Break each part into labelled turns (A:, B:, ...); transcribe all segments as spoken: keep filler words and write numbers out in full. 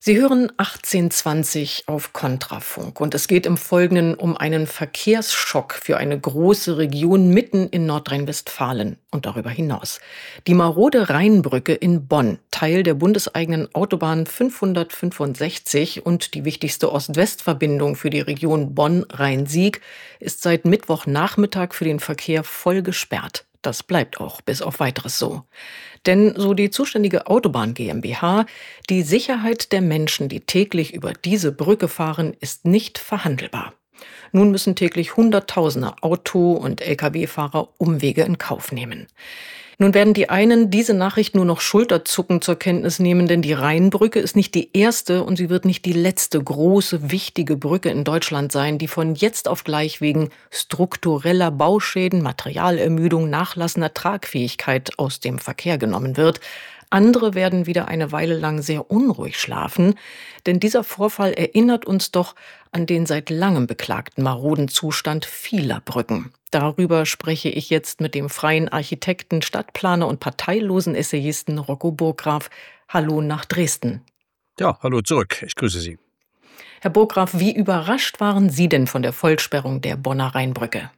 A: Sie hören achtzehnhundertzwanzig auf Kontrafunk und es geht im Folgenden um einen Verkehrsschock für eine große Region mitten in Nordrhein-Westfalen und darüber hinaus. Die marode Rheinbrücke in Bonn, Teil der bundeseigenen Autobahn fünfhundertfünfundsechzig und die wichtigste Ost-West-Verbindung für die Region Bonn-Rhein-Sieg, ist seit Mittwochnachmittag für den Verkehr voll gesperrt. Das bleibt auch bis auf Weiteres so. Denn, so die zuständige Autobahn GmbH, die Sicherheit der Menschen, die täglich über diese Brücke fahren, ist nicht verhandelbar. Nun müssen täglich Hunderttausende Auto- und Lkw-Fahrer Umwege in Kauf nehmen. Nun werden die einen diese Nachricht nur noch schulterzuckend zur Kenntnis nehmen, denn die Rheinbrücke ist nicht die erste und sie wird nicht die letzte große, wichtige Brücke in Deutschland sein, die von jetzt auf gleich wegen struktureller Bauschäden, Materialermüdung, nachlassender Tragfähigkeit aus dem Verkehr genommen wird. Andere werden wieder eine Weile lang sehr unruhig schlafen, denn dieser Vorfall erinnert uns doch an den seit langem beklagten maroden Zustand vieler Brücken. Darüber spreche ich jetzt mit dem freien Architekten, Stadtplaner und parteilosen Essayisten Rocco Burggraf. Hallo nach Dresden.
B: Ja, hallo zurück. Ich grüße Sie.
A: Herr Burggraf, wie überrascht waren Sie denn von der Vollsperrung der Bonner Rheinbrücke?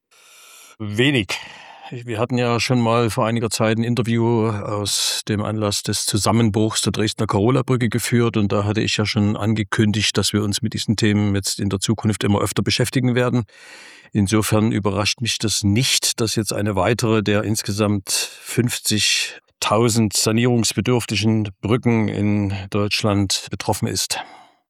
B: Wenig. Wir hatten ja schon mal vor einiger Zeit ein Interview aus dem Anlass des Zusammenbruchs der Dresdner Karola-Brücke geführt und da hatte ich ja schon angekündigt, dass wir uns mit diesen Themen jetzt in der Zukunft immer öfter beschäftigen werden. Insofern überrascht mich das nicht, dass jetzt eine weitere der insgesamt fünfzigtausend sanierungsbedürftigen Brücken in Deutschland betroffen ist.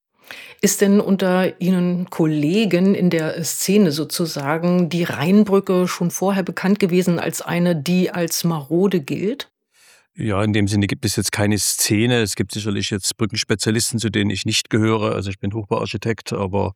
A: Ist denn unter Ihnen Kollegen in der Szene sozusagen die Rheinbrücke schon vorher bekannt gewesen als eine, die als marode gilt?
B: Ja, in dem Sinne gibt es jetzt keine Szene. Es gibt sicherlich jetzt Brückenspezialisten, zu denen ich nicht gehöre. Also ich bin Hochbauarchitekt, aber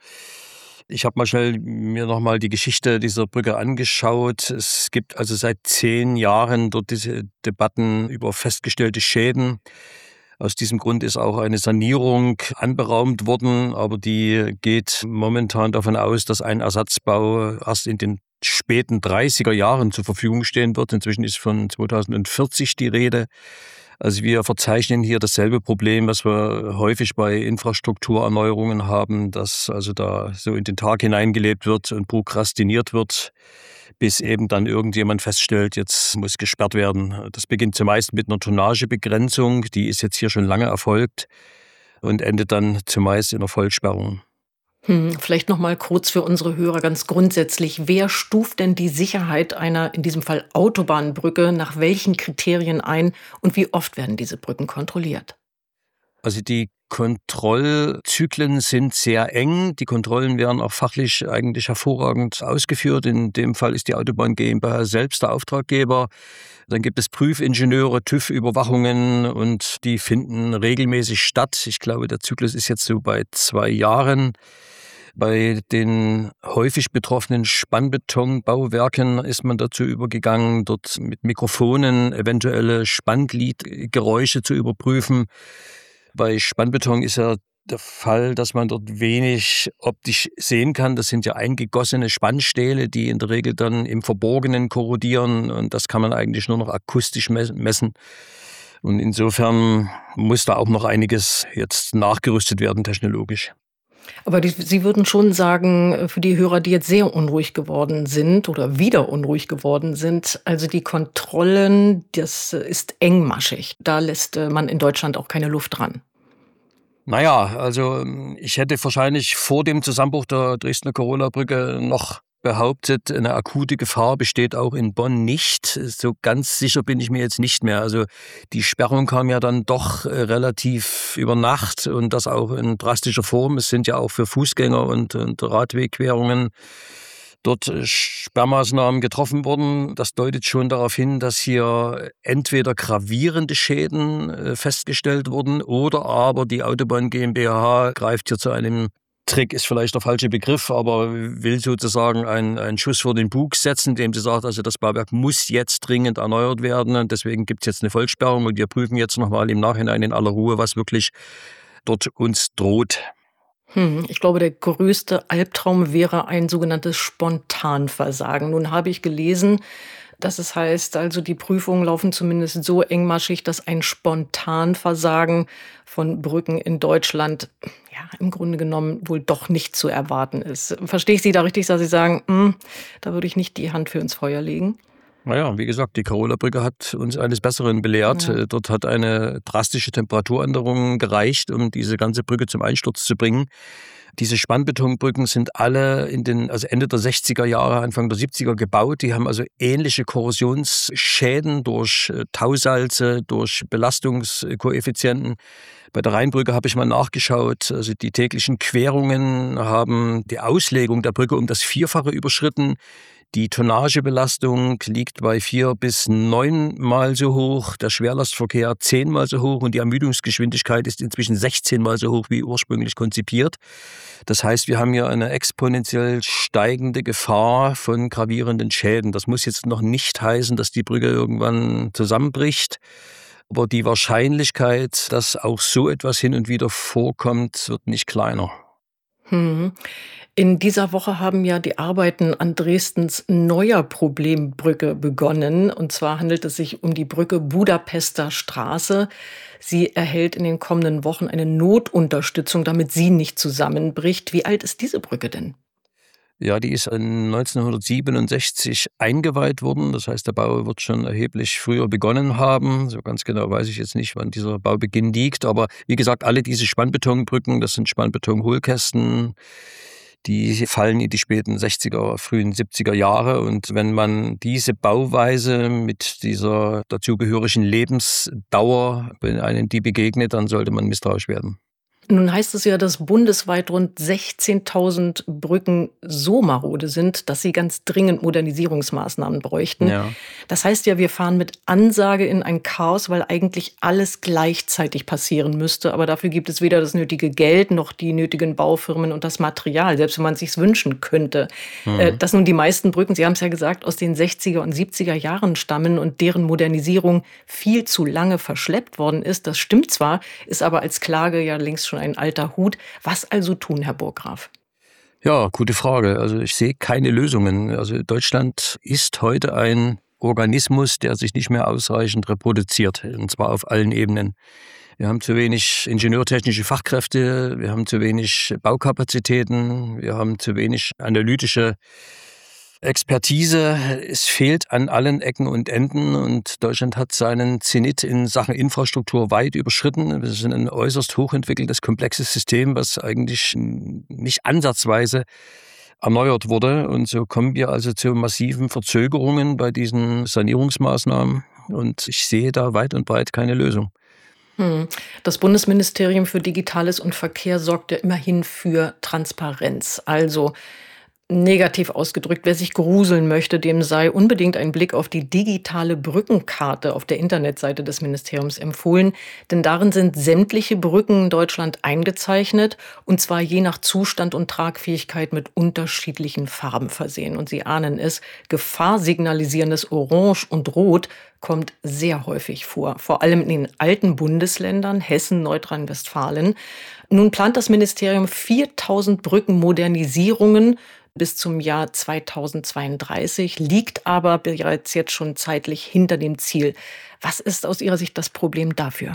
B: ich habe mal schnell mir nochmal die Geschichte dieser Brücke angeschaut. Es gibt also seit zehn Jahren dort diese Debatten über festgestellte Schäden. Aus diesem Grund ist auch eine Sanierung anberaumt worden, aber die geht momentan davon aus, dass ein Ersatzbau erst in den späten dreißiger Jahren zur Verfügung stehen wird. Inzwischen ist von zweitausendvierzig die Rede. Also wir verzeichnen hier dasselbe Problem, was wir häufig bei Infrastrukturerneuerungen haben, dass also da so in den Tag hineingelebt wird und prokrastiniert wird, bis eben dann irgendjemand feststellt, jetzt muss gesperrt werden. Das beginnt zumeist mit einer Tonnagebegrenzung, die ist jetzt hier schon lange erfolgt und endet dann zumeist in einer Vollsperrung.
A: Hm, vielleicht noch mal kurz für unsere Hörer ganz grundsätzlich. Wer stuft denn die Sicherheit einer, in diesem Fall Autobahnbrücke, nach welchen Kriterien ein und wie oft werden diese Brücken kontrolliert?
B: Also die Kontrollzyklen sind sehr eng. Die Kontrollen werden auch fachlich eigentlich hervorragend ausgeführt. In dem Fall ist die Autobahn GmbH selbst der Auftraggeber. Dann gibt es Prüfingenieure, TÜV-Überwachungen und die finden regelmäßig statt. Ich glaube, der Zyklus ist jetzt so bei zwei Jahren. Bei den häufig betroffenen Spannbetonbauwerken ist man dazu übergegangen, dort mit Mikrofonen eventuelle Spanngliedgeräusche zu überprüfen. Bei Spannbeton ist ja der Fall, dass man dort wenig optisch sehen kann. Das sind ja eingegossene Spannstähle, die in der Regel dann im Verborgenen korrodieren und das kann man eigentlich nur noch akustisch messen. Und insofern muss da auch noch einiges jetzt nachgerüstet werden technologisch.
A: Aber die, Sie würden schon sagen, für die Hörer, die jetzt sehr unruhig geworden sind oder wieder unruhig geworden sind, also die Kontrollen, das ist engmaschig. Da lässt man in Deutschland auch keine Luft dran.
B: Naja, also ich hätte wahrscheinlich vor dem Zusammenbruch der Dresdner Karola-Brücke noch behauptet, eine akute Gefahr besteht auch in Bonn nicht. So ganz sicher bin ich mir jetzt nicht mehr. Also die Sperrung kam ja dann doch relativ über Nacht und das auch in drastischer Form. Es sind ja auch für Fußgänger und, und Radwegquerungen dort Sperrmaßnahmen getroffen worden. Das deutet schon darauf hin, dass hier entweder gravierende Schäden festgestellt wurden oder aber die Autobahn GmbH greift hier zu einem Trick, ist vielleicht der falsche Begriff, aber will sozusagen einen, einen Schuss vor den Bug setzen, indem sie sagt, also das Bauwerk muss jetzt dringend erneuert werden und deswegen gibt es jetzt eine Vollsperrung und wir prüfen jetzt nochmal im Nachhinein in aller Ruhe, was wirklich dort uns droht.
A: Hm, ich glaube, der größte Albtraum wäre ein sogenanntes Spontanversagen. Nun habe ich gelesen, Das heißt also, die Prüfungen laufen zumindest so engmaschig, dass ein Spontanversagen von Brücken in Deutschland ja im Grunde genommen wohl doch nicht zu erwarten ist. Verstehe ich Sie da richtig, dass Sie sagen, hm, da würde ich nicht die Hand für ins Feuer legen?
B: Naja, wie gesagt, die Karola-Brücke hat uns eines Besseren belehrt.
A: Ja.
B: Äh, Dort hat eine drastische Temperaturänderung gereicht, um diese ganze Brücke zum Einsturz zu bringen. Diese Spannbetonbrücken sind alle in den, also Ende der sechziger Jahre, Anfang der siebziger gebaut. Die haben also ähnliche Korrosionsschäden durch äh, Tausalze, durch Belastungskoeffizienten. Bei der Rheinbrücke habe ich mal nachgeschaut. Also die täglichen Querungen haben die Auslegung der Brücke um das Vierfache überschritten. Die Tonnagebelastung liegt bei vier bis neunmal so hoch, der Schwerlastverkehr zehnmal so hoch und die Ermüdungsgeschwindigkeit ist inzwischen sechzehnmal so hoch wie ursprünglich konzipiert. Das heißt, wir haben hier eine exponentiell steigende Gefahr von gravierenden Schäden. Das muss jetzt noch nicht heißen, dass die Brücke irgendwann zusammenbricht. Aber die Wahrscheinlichkeit, dass auch so etwas hin und wieder vorkommt, wird nicht kleiner.
A: Mhm. In dieser Woche haben ja die Arbeiten an Dresdens neuer Problembrücke begonnen. Und zwar handelt es sich um die Brücke Budapester Straße. Sie erhält in den kommenden Wochen eine Notunterstützung, damit sie nicht zusammenbricht. Wie alt ist diese Brücke denn?
B: Ja, die ist neunzehnhundertsiebenundsechzig eingeweiht worden. Das heißt, der Bau wird schon erheblich früher begonnen haben. So ganz genau weiß ich jetzt nicht, wann dieser Baubeginn liegt. Aber wie gesagt, alle diese Spannbetonbrücken, das sind Spannbetonhohlkästen, die fallen in die späten sechziger, frühen siebziger Jahre. Und wenn man diese Bauweise mit dieser dazugehörigen Lebensdauer, wenn einem die begegnet, dann sollte man misstrauisch werden.
A: Nun heißt es ja, dass bundesweit rund sechzehntausend Brücken so marode sind, dass sie ganz dringend Modernisierungsmaßnahmen bräuchten.
B: Ja.
A: Das heißt ja, wir fahren mit Ansage in ein Chaos, weil eigentlich alles gleichzeitig passieren müsste. Aber dafür gibt es weder das nötige Geld noch die nötigen Baufirmen und das Material, selbst wenn man es sich wünschen könnte. Äh,
B: Mhm.
A: Dass nun die meisten Brücken, Sie haben es ja gesagt, aus den sechziger und siebziger Jahren stammen und deren Modernisierung viel zu lange verschleppt worden ist, das stimmt zwar, ist aber als Klage ja längst schon ein alter Hut. Was also tun, Herr Burggraf?
B: Ja, gute Frage. Also ich sehe keine Lösungen. Also Deutschland ist heute ein Organismus, der sich nicht mehr ausreichend reproduziert, und zwar auf allen Ebenen. Wir haben zu wenig ingenieurtechnische Fachkräfte, wir haben zu wenig Baukapazitäten, wir haben zu wenig analytische Expertise. Es fehlt an allen Ecken und Enden und Deutschland hat seinen Zenit in Sachen Infrastruktur weit überschritten. Wir sind ein äußerst hochentwickeltes, komplexes System, was eigentlich nicht ansatzweise erneuert wurde. Und so kommen wir also zu massiven Verzögerungen bei diesen Sanierungsmaßnahmen. Und ich sehe da weit und breit keine Lösung.
A: Hm. Das Bundesministerium für Digitales und Verkehr sorgt ja immerhin für Transparenz. Also negativ ausgedrückt, wer sich gruseln möchte, dem sei unbedingt ein Blick auf die digitale Brückenkarte auf der Internetseite des Ministeriums empfohlen. Denn darin sind sämtliche Brücken in Deutschland eingezeichnet und zwar je nach Zustand und Tragfähigkeit mit unterschiedlichen Farben versehen. Und Sie ahnen es, gefahrsignalisierendes Orange und Rot kommt sehr häufig vor, vor allem in den alten Bundesländern Hessen, Nordrhein-Westfalen. Nun plant das Ministerium viertausend Brückenmodernisierungen bis zum Jahr zweitausendzweiunddreißig, liegt aber bereits jetzt schon zeitlich hinter dem Ziel. Was ist aus Ihrer Sicht das Problem dafür?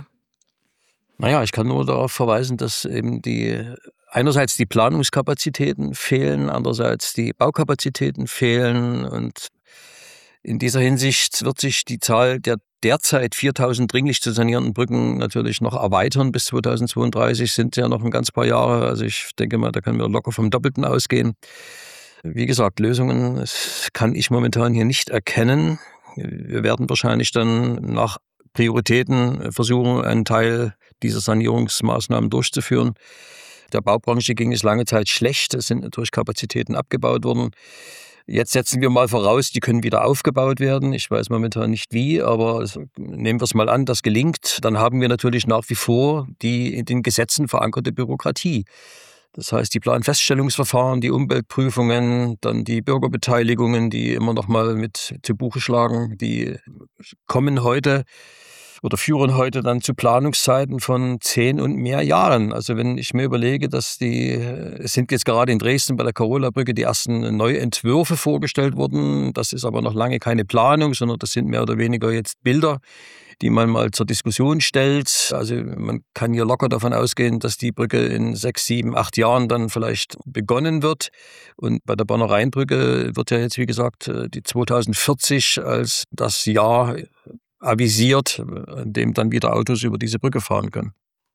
B: Naja, ich kann nur darauf verweisen, dass eben die einerseits die Planungskapazitäten fehlen, andererseits die Baukapazitäten fehlen und in dieser Hinsicht wird sich die Zahl der derzeit viertausend dringlich zu sanierenden Brücken natürlich noch erweitern. Bis zweitausendzweiunddreißig sind ja noch ein ganz paar Jahre. Also ich denke mal, da können wir locker vom Doppelten ausgehen. Wie gesagt, Lösungen kann ich momentan hier nicht erkennen. Wir werden wahrscheinlich dann nach Prioritäten versuchen, einen Teil dieser Sanierungsmaßnahmen durchzuführen. Der Baubranche ging es lange Zeit schlecht. Es sind natürlich Kapazitäten abgebaut worden. Jetzt setzen wir mal voraus, die können wieder aufgebaut werden. Ich weiß momentan nicht wie, aber nehmen wir es mal an, das gelingt. Dann haben wir natürlich nach wie vor die in den Gesetzen verankerte Bürokratie. Das heißt, die Planfeststellungsverfahren, die Umweltprüfungen, dann die Bürgerbeteiligungen, die immer noch mal mit zu Buche schlagen, die kommen heute oder führen heute dann zu Planungszeiten von zehn und mehr Jahren. Also wenn ich mir überlege, dass die, es sind jetzt gerade in Dresden bei der Karola-Brücke die ersten Neuentwürfe vorgestellt worden. Das ist aber noch lange keine Planung, sondern das sind mehr oder weniger jetzt Bilder, die man mal zur Diskussion stellt. Also man kann hier locker davon ausgehen, dass die Brücke in sechs, sieben, acht Jahren dann vielleicht begonnen wird. Und bei der Bonner Rheinbrücke wird ja jetzt, wie gesagt, die zweitausendvierzig als das Jahr avisiert, an dem dann wieder Autos über diese Brücke fahren können.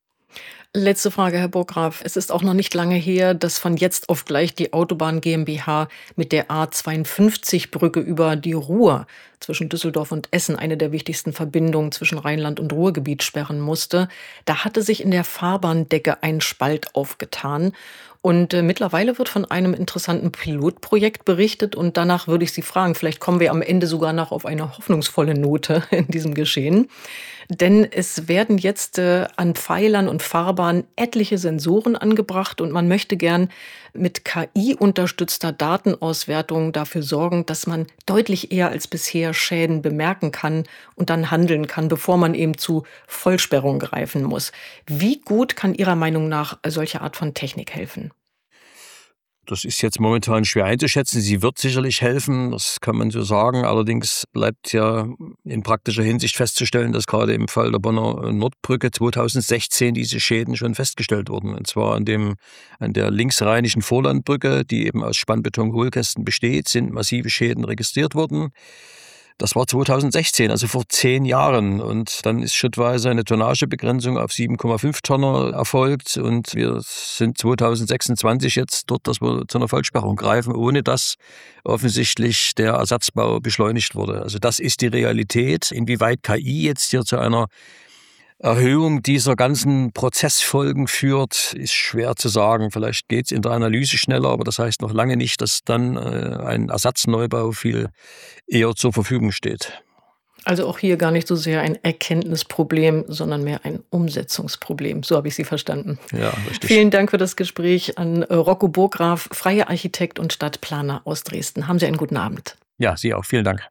A: Letzte Frage, Herr Burggraf. Es ist auch noch nicht lange her, dass von jetzt auf gleich die Autobahn GmbH mit der A zweiundfünfzig Brücke über die Ruhr zwischen Düsseldorf und Essen, eine der wichtigsten Verbindungen zwischen Rheinland und Ruhrgebiet, sperren musste. Da hatte sich in der Fahrbahndecke ein Spalt aufgetan. Und äh, mittlerweile wird von einem interessanten Pilotprojekt berichtet. Und danach würde ich Sie fragen, vielleicht kommen wir am Ende sogar noch auf eine hoffnungsvolle Note in diesem Geschehen. Denn es werden jetzt äh, an Pfeilern und Fahrbahnen etliche Sensoren angebracht und man möchte gern mit K I-unterstützter Datenauswertung dafür sorgen, dass man deutlich eher als bisher Schäden bemerken kann und dann handeln kann, bevor man eben zu Vollsperrung greifen muss. Wie gut kann Ihrer Meinung nach solche Art von Technik helfen?
B: Das ist jetzt momentan schwer einzuschätzen. Sie wird sicherlich helfen, das kann man so sagen. Allerdings bleibt ja in praktischer Hinsicht festzustellen, dass gerade im Fall der Bonner Nordbrücke zweitausendsechzehn diese Schäden schon festgestellt wurden. Und zwar an, dem, an der linksrheinischen Vorlandbrücke, die eben aus Spannbeton-Hohlkästen besteht, sind massive Schäden registriert worden. Das war zweitausendsechzehn, also vor zehn Jahren. Und dann ist schrittweise eine Tonnagebegrenzung auf sieben Komma fünf Tonner erfolgt. Und wir sind zweitausendsechsundzwanzig jetzt dort, dass wir zu einer Vollsperrung greifen, ohne dass offensichtlich der Ersatzbau beschleunigt wurde. Also das ist die Realität. Inwieweit K I jetzt hier zu einer Erhöhung dieser ganzen Prozessfolgen führt, ist schwer zu sagen. Vielleicht geht es in der Analyse schneller, aber das heißt noch lange nicht, dass dann äh, ein Ersatzneubau viel eher zur Verfügung steht.
A: Also auch hier gar nicht so sehr ein Erkenntnisproblem, sondern mehr ein Umsetzungsproblem. So habe ich Sie verstanden.
B: Ja, richtig.
A: Vielen Dank für das Gespräch an äh, Rocco Burggraf, freier Architekt und Stadtplaner aus Dresden. Haben Sie einen guten Abend.
B: Ja, Sie auch. Vielen Dank.